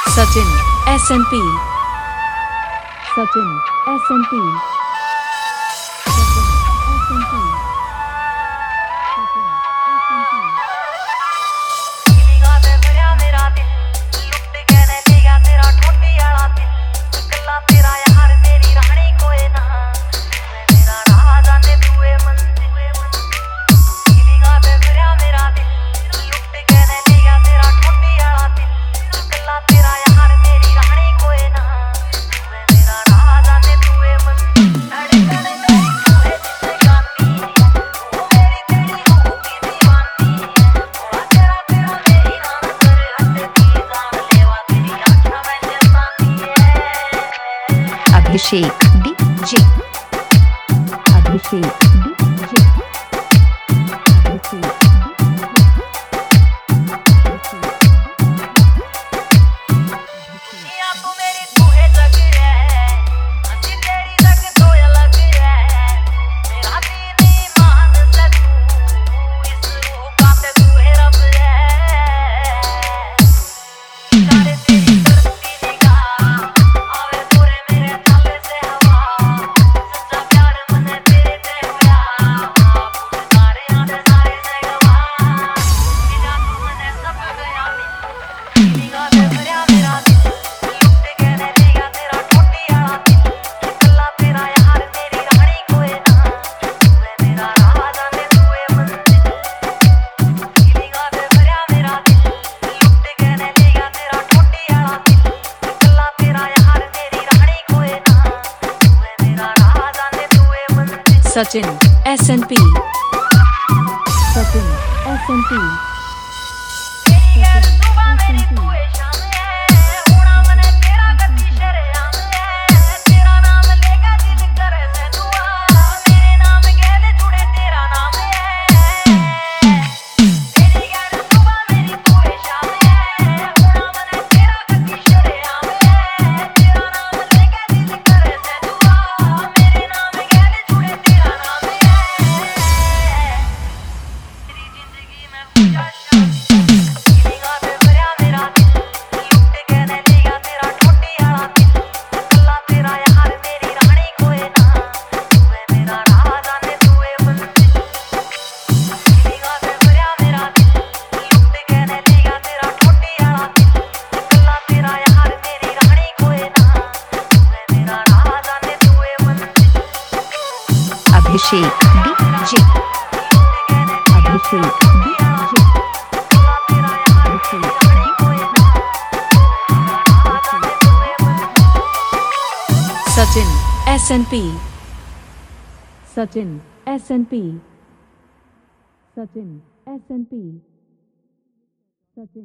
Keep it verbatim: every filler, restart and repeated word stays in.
Sachin S N P Sachin S N P Abhishek DJ Abhishek DJ Abhishek Sachin S N P Sachin S N P Abhishek DJ Abhishek DJ Sachin S N P Sachin S N P Sachin S N P Sachin